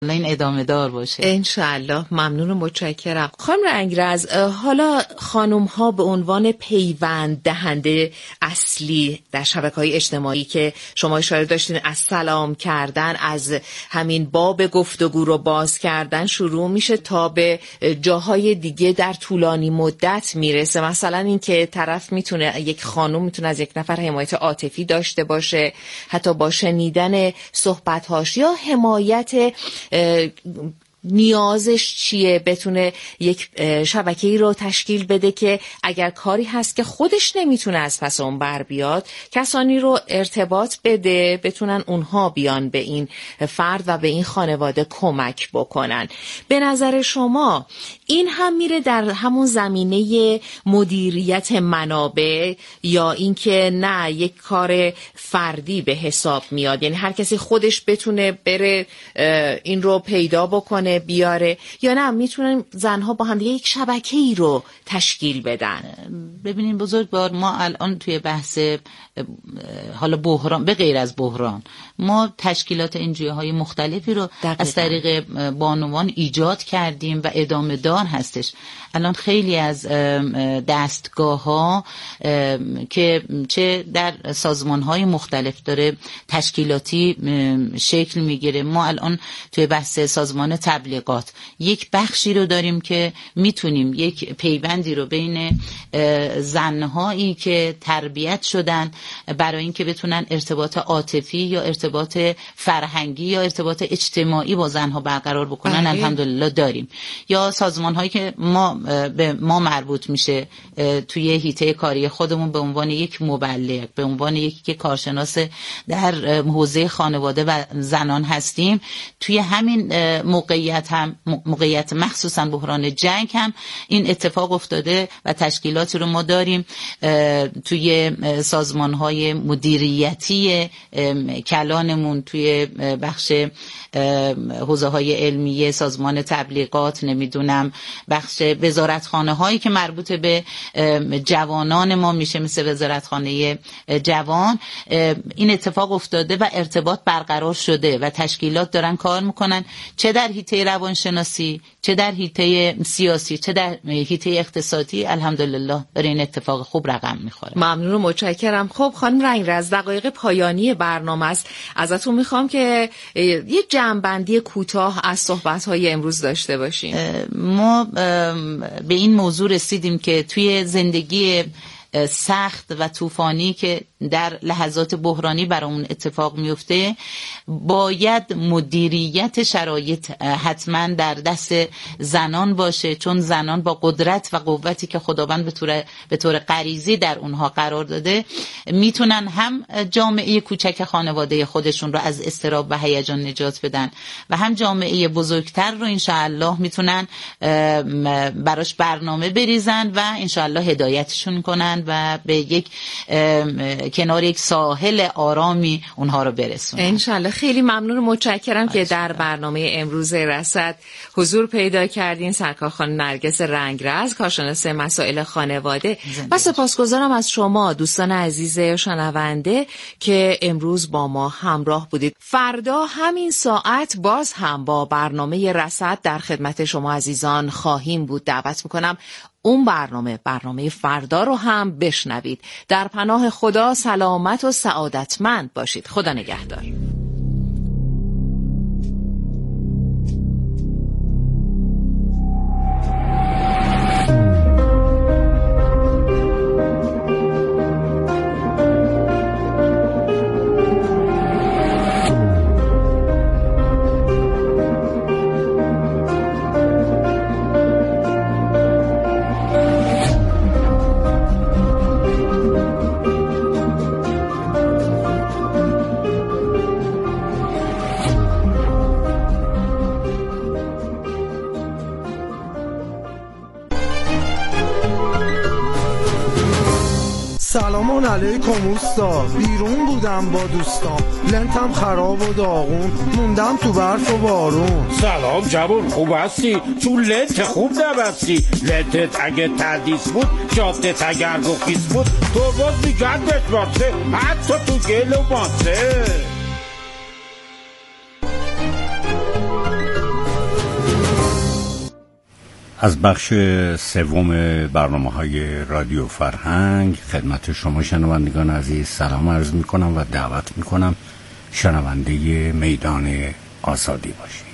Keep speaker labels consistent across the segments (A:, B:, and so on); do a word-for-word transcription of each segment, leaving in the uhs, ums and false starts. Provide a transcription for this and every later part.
A: این ادامه دار باشه
B: انشالله. ممنون و متشکرم. خانم رنگرز، حالا خانم ها به عنوان پیوند دهنده اصلی در شبکه‌های اجتماعی که شما اشاره داشتین، از سلام کردن، از همین باب گفتگو رو باز کردن شروع میشه تا به جاهای دیگه در طولانی مدت میرسه. مثلا این که طرف میتونه، یک خانم میتونه از یک نفر حمایت عاطفی داشته باشه، حتی با شنیدن صحبت‌هاش یا حمایت نیازش چیه، بتونه یک شبکه‌ای رو تشکیل بده که اگر کاری هست که خودش نمیتونه از پس اون بر بیاد، کسانی رو ارتباط بده بتونن اونها بیان به این فرد و به این خانواده کمک بکنن. به نظر شما این هم میره در همون زمینه مدیریت منابع یا اینکه نه یک کار فردی به حساب میاد، یعنی هر کسی خودش بتونه بره این رو پیدا بکنه بیاره، یا نه میتونن زنها با هم دیگه یک شبکه‌ای رو تشکیل بدن؟
A: ببینین بزرگوار، ما الان توی بحث حالا بحران، به غیر از بحران، ما تشکیلات انجیوهای مختلفی رو دقیقا از طریق بانوان ایجاد کردیم و ادامه دار هستش. الان خیلی از دستگاه ها که چه در سازمان های مختلف داره تشکیلاتی شکل میگیره. ما الان توی بحث سازمان تبلیغات یک بخشی رو داریم که میتونیم یک پیوندی رو بین زنهایی که تربیت شدن برای اینکه بتونن ارتباط عاطفی یا ارتباط فرهنگی یا ارتباط اجتماعی با زنها برقرار بکنن الحمدلله داریم، یا سازمان هایی که ما به ما مربوط میشه توی حیطه کاری خودمون به عنوان یک مبلغ، به عنوان یکی که کارشناس در حوزه خانواده و زنان هستیم. توی همین موقعیت هم موقعیت مخصوصا بحران جنگ هم این اتفاق افتاده و تشکیلاتی رو ما داریم توی سازمان های مدیریتی کلانمون، توی بخش حوزه های علمیه، سازمان تبلیغات، نمیدونم بخش وزارتخانه هایی که مربوط به جوانان ما میشه، مثل وزارتخانه جوان. این اتفاق افتاده و ارتباط برقرار شده و تشکیلات دارن کار میکنن، چه در حیطه روانشناسی، چه در حیطه سیاسی، چه در حیطه اقتصادی. الحمدلله داره این اتفاق خوب رقم میخوره.
B: ممنون و متشکرم. خب خانم رنگرز، دقایق پایانی برنامه است، ازتون میخوام که یک جمع‌بندی کوتاه از صحبت‌های امروز داشته باشیم.
A: ما به این موضوع رسیدیم که توی زندگی سخت و طوفانی که در لحظات بحرانی برامون اتفاق میفته، باید مدیریت شرایط حتما در دست زنان باشه، چون زنان با قدرت و قوتی که خداوند به طور به طور غریزی در اونها قرار داده میتونن هم جامعه کوچک خانواده خودشون رو از اضطراب و هیجان نجات بدن و هم جامعه بزرگتر رو انشاءالله میتونن براش برنامه بریزن و انشاءالله هدایتشون کنن و به یک کنار یک ساحل آرامی اونها رو برسونن
B: انشالله. خیلی ممنون و متشکرم که در برنامه امروز رصد حضور پیدا کردین. سرکار خانم نرگس رنگرز، کارشناس مسائل خانواده، و سپاسگزارم از شما دوستان عزیز شنونده که امروز با ما همراه بودید. فردا همین ساعت باز هم با برنامه رصد در خدمت شما عزیزان خواهیم بود. دعوت میکنم اون برنامه برنامه فردا رو هم بشنوید. در پناه خدا سلامت و سعادتمند باشید. خدا نگهدار.
C: سلام علیکم اوستا، بیرون بودم با دوستام، لنتم خراب و داغون، موندم تو برف و بارون.
D: سلام جوون، خوب هستی؟ چون لنت خوب نبستی. لنتت اگه تردیس بود، جادت اگر گفیز بود، تو باز میگردت باسه، حتی تو گل و ماسه. از بخش سوم برنامه‌های رادیو فرهنگ خدمت شما شنوندگان عزیز سلام عرض می‌کنم و دعوت می‌کنم شنونده میدان آزادی باشید.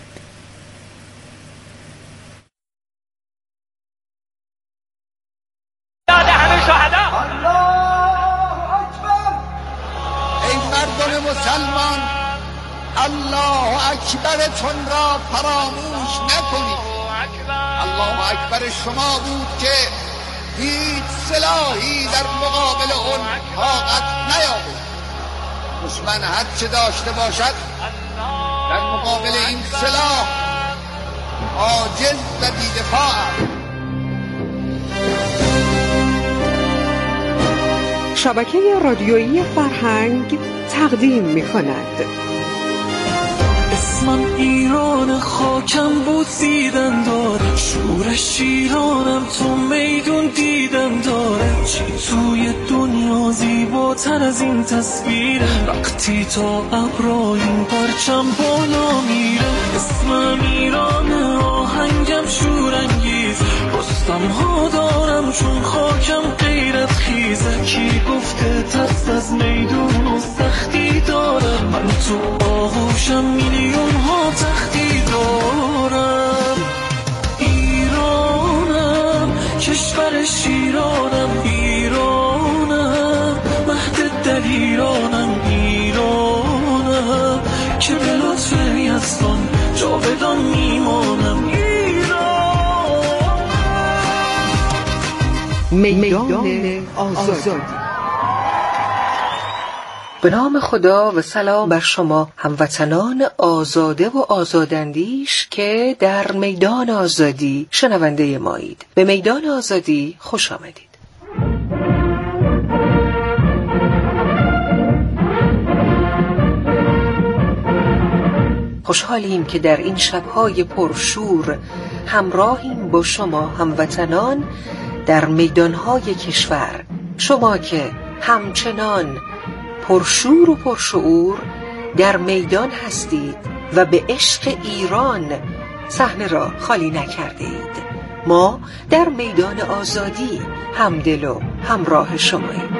E: یاد همه شهدا. الله اکبر.
F: ای مردم مسلمان، الله اکبرتون را فراموش نکنید. الله اکبر شما بود که هیچ سلاحی در مقابل اون طاقت نیابد. دشمن هر چه داشته باشد در مقابل این سلاح عاجز و بی‌دفاع است.
G: شبکه رادیویی فرهنگ تقدیم می‌کند.
H: اسمم ایران، خاکم بوسیدن داره، شورش شیرانم، تو میدون دیدن داره. چی توی دنیا زیباتر از این تصویره، وقتی تا ابرا این پرچم بالا میره. اسمم ایرانه، آهنگم شورانگیز، رستم ها دارم چون خاکم غیرت خیزه. کی گفته ترس از میدون و سختی داره، من تو آغوشم میلیون ها تختی دارم. ایرانم، کشور شیرانم، ایرانم، مهد دلیرانم، ایرانم، که به لطف یزدان جاودان میمانم.
G: میدان آزادی.
I: به نام خدا و سلام بر شما هموطنان آزاده و آزاداندیش که در میدان آزادی شنونده مایید. به میدان آزادی خوش آمدید. خوشحالیم که در این شب‌های پرشور همراهیم با شما هموطنان در میدان‌های کشور. شما که همچنان پرشور و پرشعور در میدان هستید و به عشق ایران صحنه را خالی نکرده اید. ما در میدان آزادی همدل و همراه شماییم.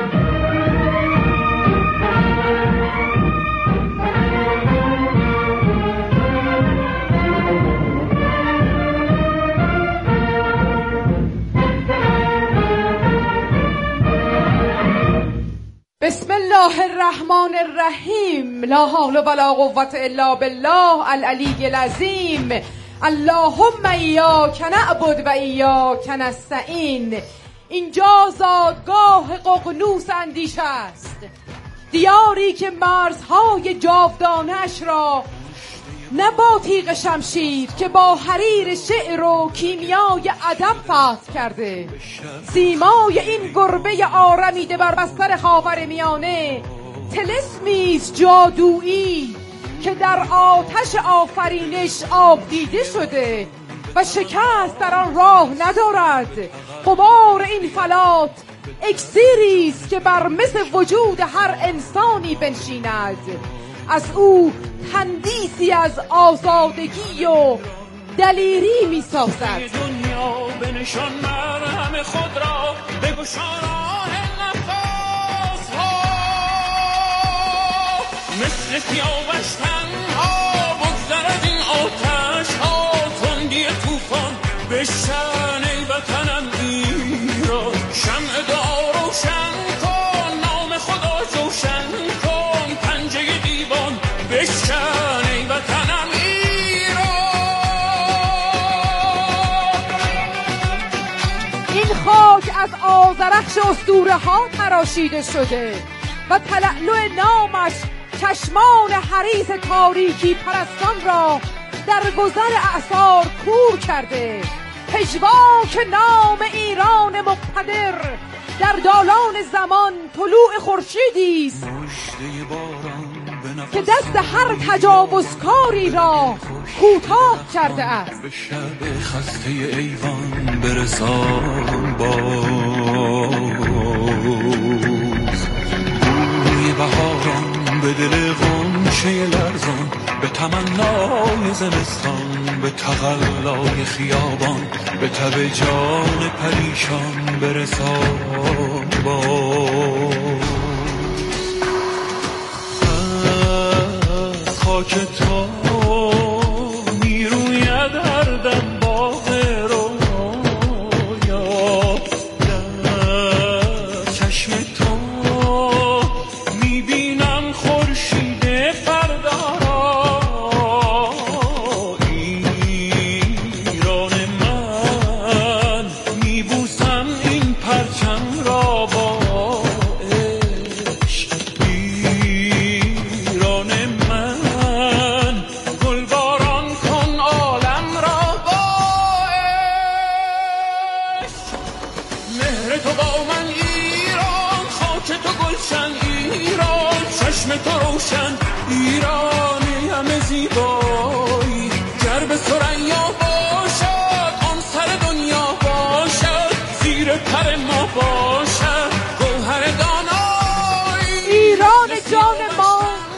J: بسم الله الرحمن الرحیم. لا حول ولا قوة الا بالله العلی العظیم. اللهم ایاک نعبد و ایاک نستعین. اینجا زادگاه ققنوس اندیشه است، دیاری که مرزهای جاودانه‌اش را نه با تیغ شمشیر که با حریر شعر و کیمیای ادب فتح کرده. سیمای این گربه آرمیده بر بستر خاورمیانه طلسمیست جادویی که در آتش آفرینش آب دیده شده و شکست در آن راه ندارد. غبار این فلات اکسیریست که بر مس وجود هر انسانی بنشیند. از او تندیسی از آزادگی و دلیری می سازد.
H: دنیا بنشان مرهم خود را بگشان راه نفس ها، مثل سیاوش تنها بگذر از این آتش ها. تندی طوفان بشن ای وطنم ایران، شمع دعا روشن کن، نام خدا جوشن کن، پنجه دیوان بشکن ای وطنم ایران.
J: این خاک از آذرخش اسطوره ها تراشیده شده و تلألؤ نامش چشمان حریص تاریکی پرستان را در گذر اعصار کور کرده. پژواک نام ایران مقتدر در دالان زمان طلوع خورشیدی است که دست هر تجاوزکاری را کوتاه کرده است.
H: به شب خسته ایوان برسان باز، بوی بهاران به به دل غنچه لرزان، به تمنای زمستان، به تقلای خیابان، به تب جان پریشان برسان باز. از خاک تو میروید هر دم باغ رویا، در چشم تو میبینم خورشید فردا را. ایران من میبوسم این پرچم را با عشق. ایران من گلباران کن عالم را با عشق. مهر تو با من ایران، خاک تو گلشن ایران، چشم تو روشن ایرانی همه زیبایی. گر به ثریا باشد آن سر دنیا باشد، زیر پر ما باشد گوهر دانایی.
J: ایران جان ما،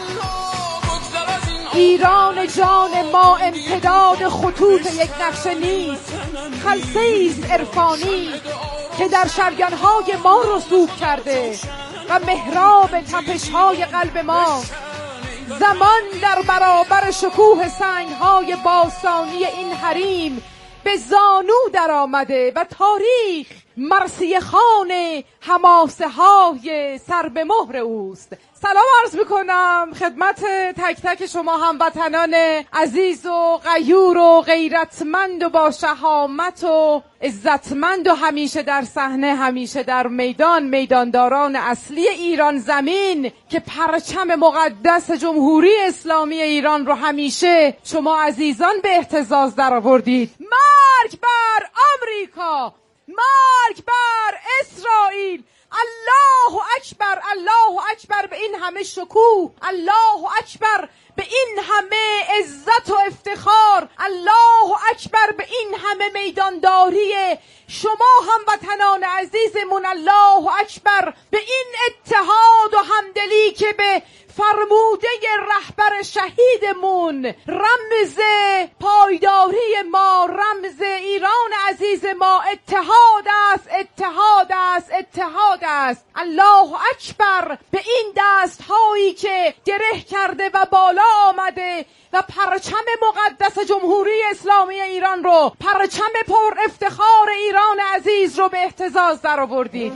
J: ایران جان ما امتداد خطوط یک نقشه نیست، خلسه‌ایست عرفانی که در شریان‌های ما رسوب کرده و محراب تپش‌های قلب ما. زمان در برابر شکوه سنگ‌های باستانی این حریم به زانو در آمده و تاریخ مرثیه خوان حماسه های سر به مهر اوست. سلام عرض میکنم خدمت تک تک شما هموطنان عزیز و غیور و غیرتمند و با شهامت و عزتمند و همیشه در صحنه، همیشه در میدان، میدانداران اصلی ایران زمین که پرچم مقدس جمهوری اسلامی ایران رو همیشه شما عزیزان به اهتزاز در آوردید. مرگ بر آمریکا، مرگ بر اسرائیل، الله اکبر، الله اکبر به این همه شکوه، الله اکبر به این همه عزت و افتخار، الله اکبر به این همه میدانداری شما هموطنان عزیزمون، الله اکبر به این اتحاد و همدلی که به فرموده رهبر شهیدمون، رمز پایداری ما، رمز ایران عزیز ما اتحاد است، اتحاد است، اتحاد است. الله اکبر به این دست هایی که گره کرده و بالا آمده و پرچم مقدس جمهوری اسلامی ایران رو، پرچم پر افتخار ایران عزیز رو به اهتزاز در آوردید.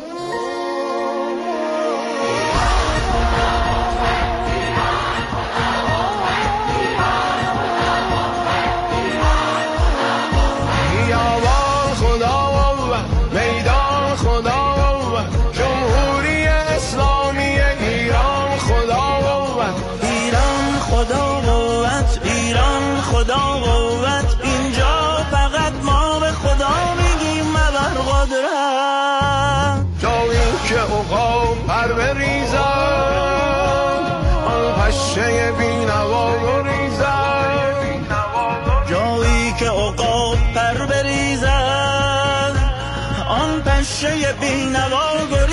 H: خدا قوت اینجا فقط ما به خدا میگیم مبر قدرت. جایی که عقاب پر بریزن آن پشه بینوا گریزن، جایی که عقاب پر بریزن آن پشه بینوا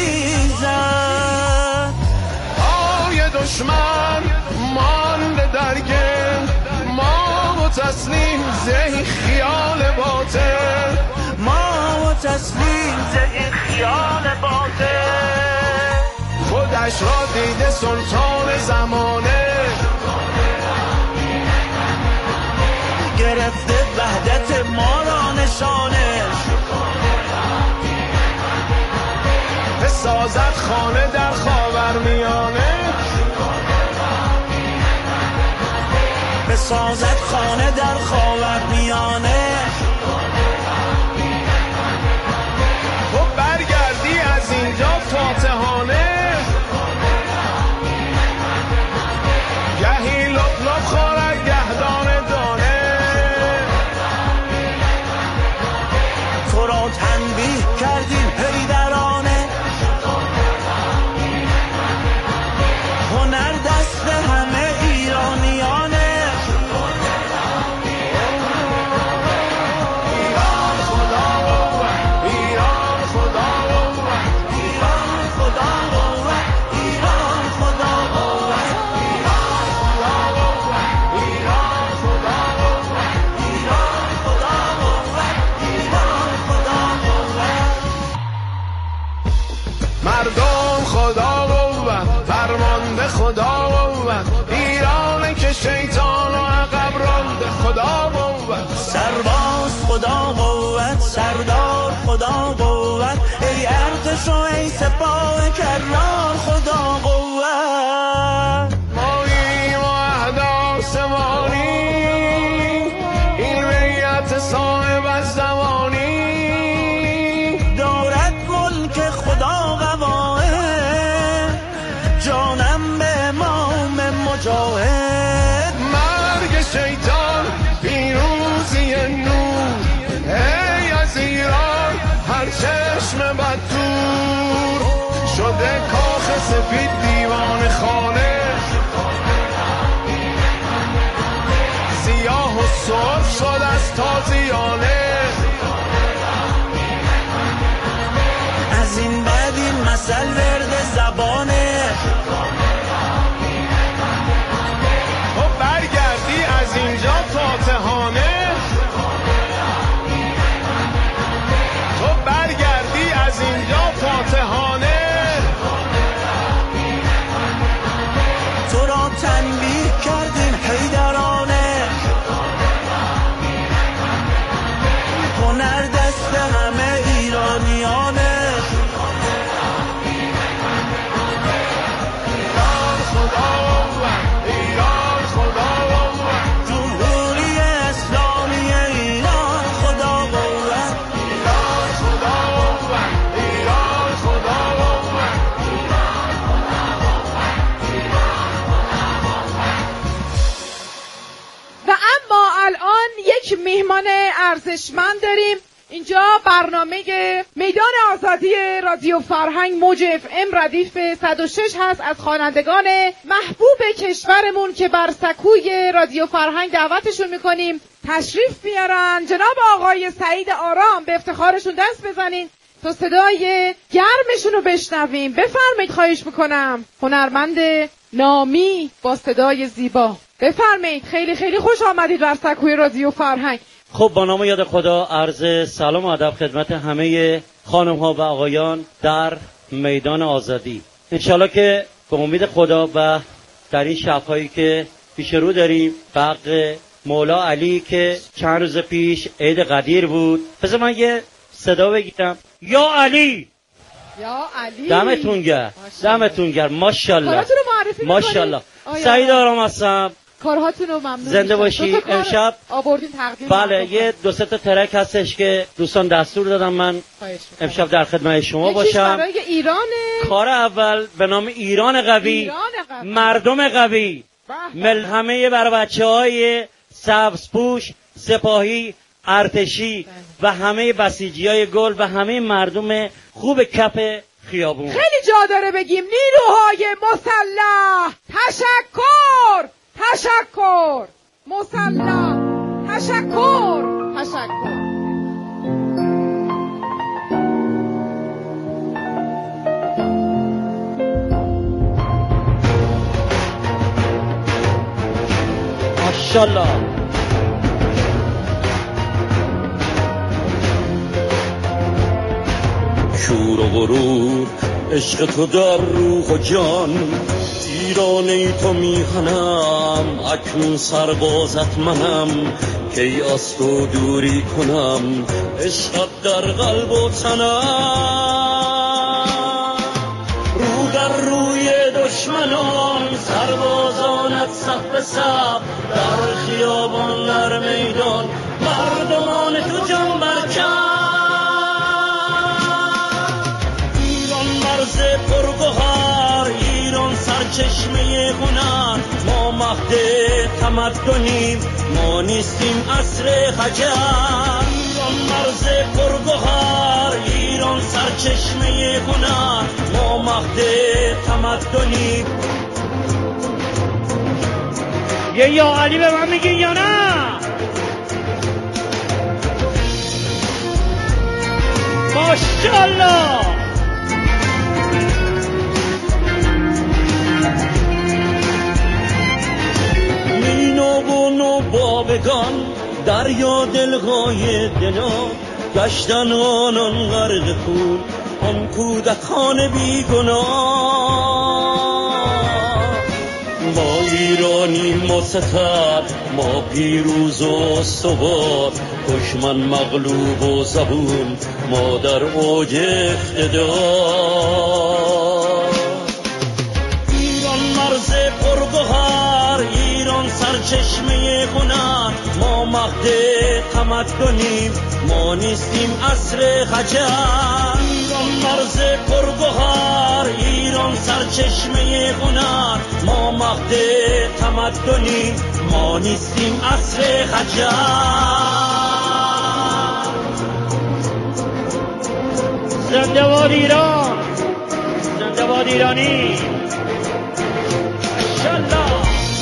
H: گریزن. آی دشمن مانده در گل، ما تسلیم زهی خیال باطل، ما تسلیم زهی خیال باطل. خودش را دیده سلطان زمانه، گرفته وحدت ما را نشانه. بسازد خانه در خاورمیانه، بسازد خانه در خاورمیانه. تو برگردی از اینجا فاتحانه، گهی لب لب خورد گه دانه دانه. تو را تنبیه کردیم حیدرانه، هنر دست همه ایرانیانه. قوت، ایران که شیطان و عقب رانده خدا قوت.
K: سرباز خدا قوت، سردار خدا قوت، ای ارتش و ای سپاه کرار خدا قوت.
H: ماییم و عهد آسمانی، این بیعت صاحب از زمانی،
K: دارد ملک خدا قواه، جانم به امام مجاهد.
H: مرگ شیطان پیروزی نور، ای از ایران هر چشم بد دور، شده کاخ سفید دیوان خانه، سیاه و سرخ شد از تازیانه.
K: از این بعد این مثل ورد زبانه،
H: تو برگردی از اینجا فاتحانه، تو برگردی از اینجا فاتحانه.
K: تو را تنبیه کردیم حیدرانه، هنر دست همه ایرانیانه.
H: ایران خدا قوت، ایران خدا قوت،
K: جمهوری اسلامی ایران خدا قوت.
H: ایران خدا قوت، ایران خدا قوت.
J: و اما الان یک میهمان ارزشمند داریم اینجا. برنامه میدان آزادی رادیو فرهنگ موج اف ام ردیف صد و شش هست. از خوانندگان محبوب کشورمون که بر سکوی رادیو فرهنگ دعوتشون میکنیم تشریف بیارن. جناب آقای سعید آرام، به افتخارشون دست بزنین تا صدای گرمشون رو بشنویم. بفرمایید، خواهش میکنم. هنرمند نامی با صدای زیبا، بفرمایید. خیلی خیلی خوش آمدید بر سکوی رادیو فرهنگ.
L: خب با نام یاد خدا عرض سلام و ادب خدمت همه خانم ها و آقایان در میدان آزادی. انشالله که به امید خدا و در این شب‌هایی که پیش رو داریم حق مولا علی که چند روز پیش عید قدیر بود، بذار من یه صدا بگیرم. یا علی،
J: یا علی،
L: دمتون گرم، دمتون گرم. ماشاءالله ماشاءالله. سعید آرام هستم.
J: کارهاتون رو ممنون.
L: زنده باشی. امشب
J: آوردین تقدیم.
L: بله یه دو سه تا ترک هستش که دوستان دستور دادم من امشب در خدمت شما باشم.
J: برای ایرانه.
L: کار اول به نام ایران قوی،
J: ایران قوی.
L: مردم قوی، مل همه بر بچه های سبزپوش، سپاهی، ارتشی و همه بسیجی های گل و همه مردم خوب کف خیابون.
J: خیلی جا داره بگیم نیروهای مسلح تشکر، تشکر، مسلح تشکر، تشکر.
L: ماشاءالله.
K: شور و غرور عشق تو در روح و جان، ایرانی تو میخنم اکنون سربازت منم، کی از تو دوری کنم عشقت در قلب و تنم. رو در روی دشمنان سربازانت صف به صف، در خیابان در میدان مردمان تو جان برکن. پرگوهر ایران سرچشمه هنر، ما مهد تمدنیم ما نیستیم عصر خجر. ایران مرز پرگوهر ایران سرچشمه هنر، ما مهد تمدنیم.
L: یه یا علی به من میگی یا نه؟ ماشاءالله.
K: بابگان دریا دلهای دلا، گشتن آنان غرق خون آن کودکان بیگناه. ما ایرانی ما ستر ما پیروز و استوار دشمن مغلوب و زبون ما در اوج اقتدار ایران مرز پرگوهر ایران سرچشمه هنر ما مهد تمدنیم ما نیستیم عصر خجر ایران مرز پرگوهر ایران سرچشمه هنر ما مهد تمدنیم ما نیستیم عصر خجر زنده باد ایران زنده باد ایرانی انشالله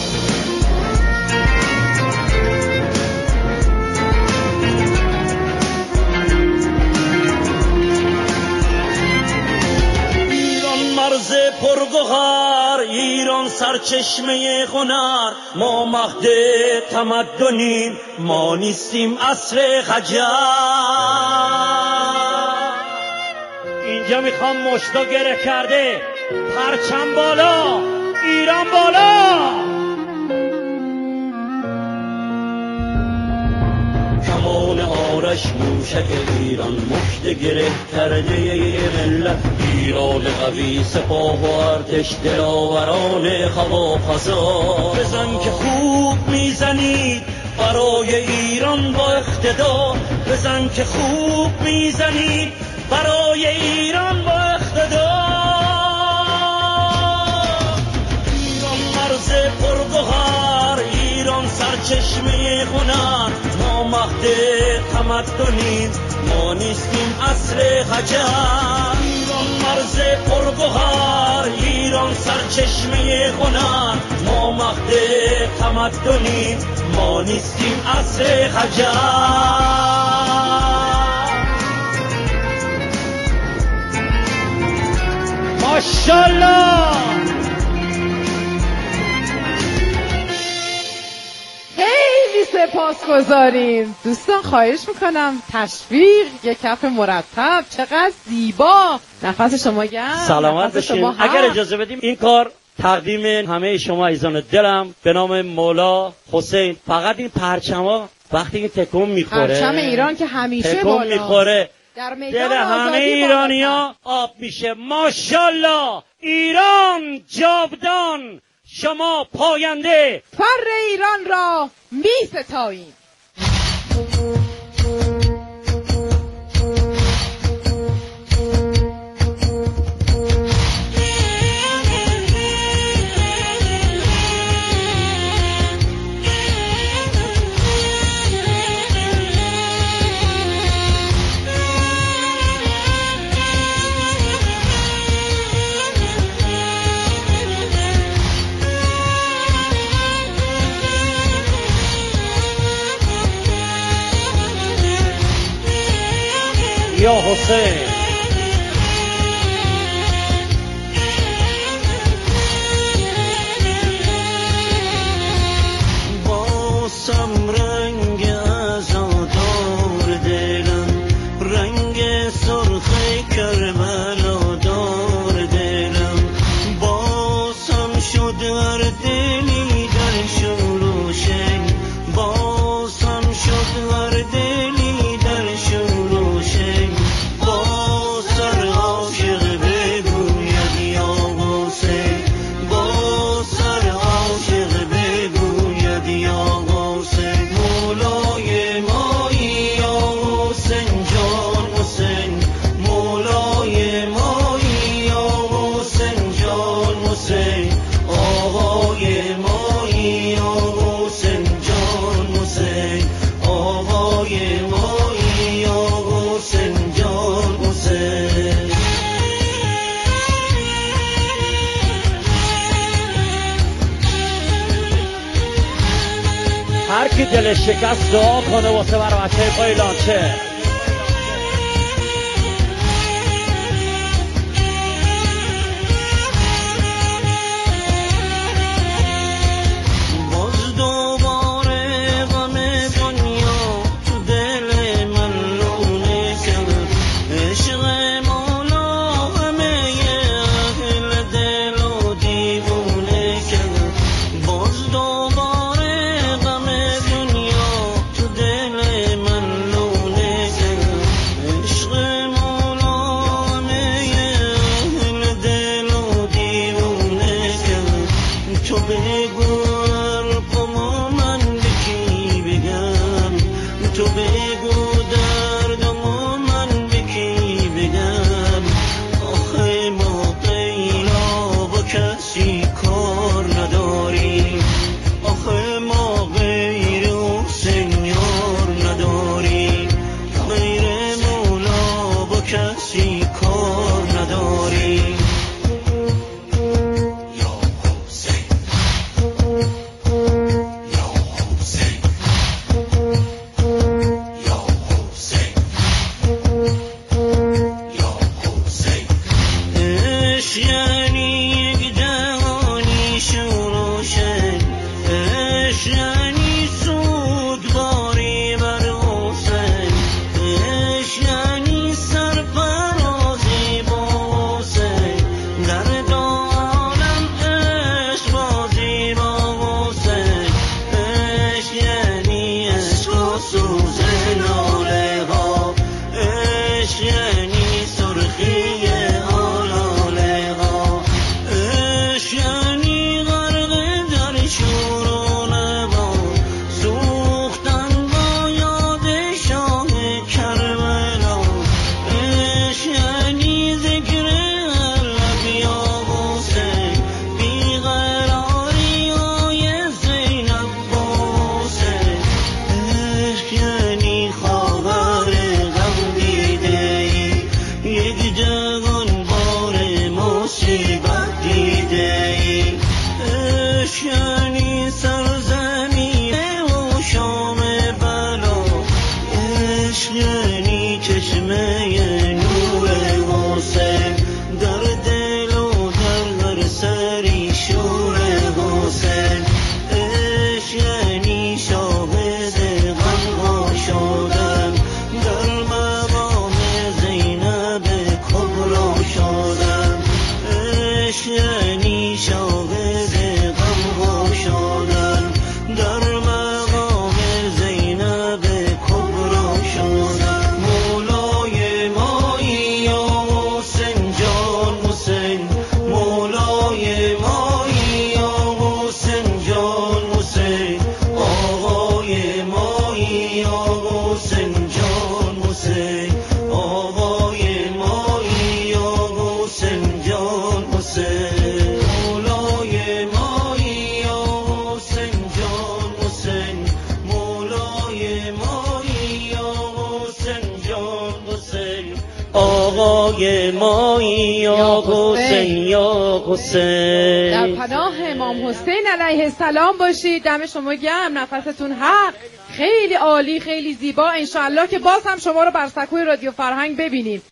K: مرز پرگوهر ایران سرچشمه هنر ما مهد تمدنیم ما نیستیم عصر خجر اینجا میخوام مشتا گره کرده پرچم بالا ایران بالا کمان آرش موشک ایران مشت گره کرده ملت ایران قوی سپاه و ارتش دلاوران هوا فضا بزن که خوب میزنید برای ایران با اقتدار بزن که خوب میزنید برای ایران با اقتدار ایران مرز پرگوهر ایران سرچشمه هنر ما مهد تمدنیم ما نیستیم عصر خجر ایران مرز پرگوهر ایران سرچشمه هنر ما مهد تمدنیم ما نیستیم عصر خجر ماشاءالله
J: خیلی سپاسگزاریم دوستان. خواهش میکنم تشویق یک کف مرتب. چقدر زیبا. نفس شما گرم.
L: سلامت بشین. اگر اجازه بدیم این کار تقدیم همه شما عزیزان دلم به نام مولا حسین. فقط این پرچما وقتی این تکون میخوره
J: پرچم ایران که همیشه
L: تکون
J: بالا
L: میخوره
J: در میدان
L: دل همه ایرانیا آب میشه. ماشاءالله ایران جاودان شما پاینده.
J: فر ایران را می ستاییم.
L: یا حسین
K: باسم رنگ عزادار دلم رنگ سرخ کربلا دار دلم باسم شد هر دلی در شروشن باسم شد هر دلی در شروشن
L: هر کی دل شکست دعا کنه واسه برای بچه پای لانچه.
K: باز دوباره غم دنیا تو دل من لونه کرد عشق مولا همه اهل دل و دیوونه کرد یعنی چشمه نور حسین، در دل و در هر سری شور حسین. عشق یعنی شاهد غمها شدن، در مقام زینب کبرا شدن. عشق یعنی شاهد غمها شدن، در مقام زینب کبرا شدن. مولای مایی یا حسین جان حسین، مولای مایی یا حسین جان حسین. آقای مایی یا حسین جان حسین، آقای مایی یا حسین جان حسین. مولای مایی یا حسین جان حسین، مولای مایی یا حسین جان حسین. آقای مایی یا حسین یا حسین.
J: در پناه امام حسین علیه السلام باشید. دم شما گرم، نفستون حق. خیلی عالی، خیلی زیبا. انشالله که باز هم شما رو بر سکوی رادیو فرهنگ ببینیم.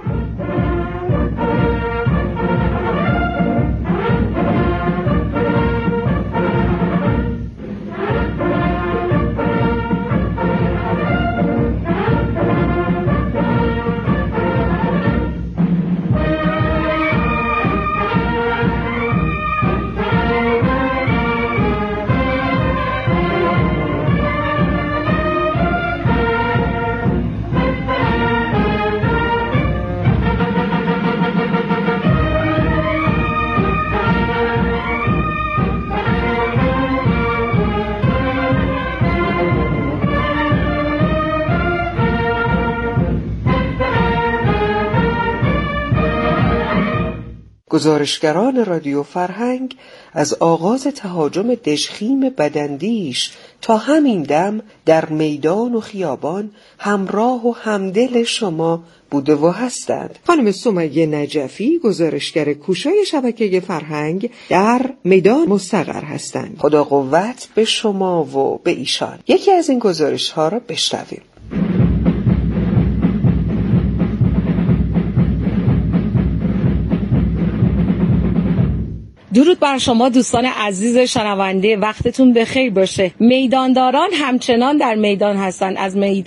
G: گزارشگران رادیو فرهنگ از آغاز تهاجم دژخیم بداندیش تا همین دم در میدان و خیابان همراه و همدل شما بوده و هستند. خانم سمیه نجفی گزارشگر کوشای شبکه فرهنگ در میدان مستقر هستند. خدا قوت به شما و به ایشان. یکی از این گزارش ها را بشنویم.
M: درود بر شما دوستان عزیز شنونده، وقتتون بخیر باشه. میدانداران همچنان در میدان هستند. از میدان